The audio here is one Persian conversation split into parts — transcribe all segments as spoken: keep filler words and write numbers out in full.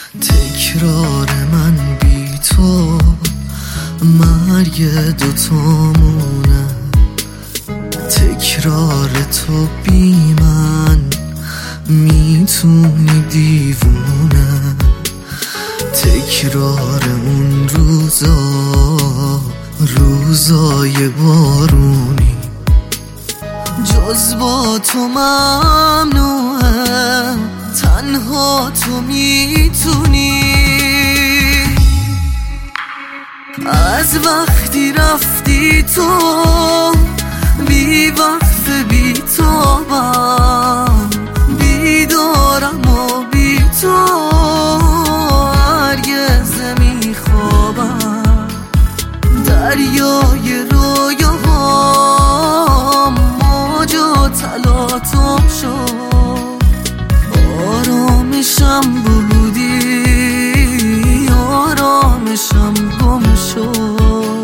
تکرار من بی تو مرگ دوتامونه، تکرار تو بی من میتونی دیوونه، تکرار اون روزا روزای بارونی، جز با تو ممنوعه تنها تو میتونی. از وقتی رفتی تو بی وقت بی تابم، بیدارم و بی تو هرگز نمیخوابم، دریای رویاهام موج و تلاطم شد، آرامشم بودی آرامشم گم شد.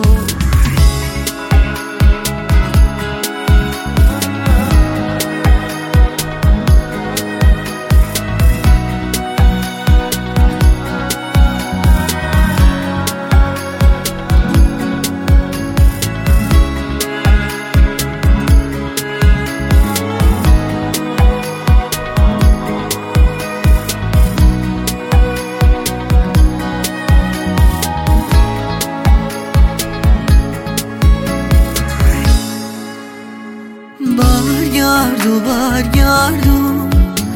برگرد و برگردون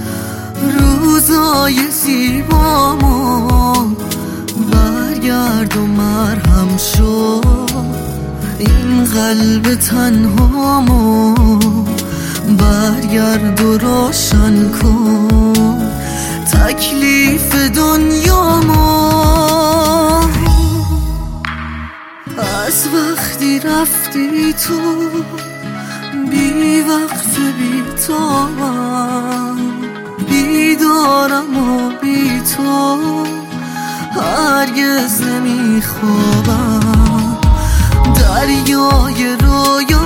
روزای زیبامون، برگرد و مرهم شو این قلب تنهامون، برگرد و روشن کن تکلیف دنیامون. از وقتی رفتی تو بی وقت بی تابم، بیدارم و بی تو هرگز نمیخوابم، دریای رویا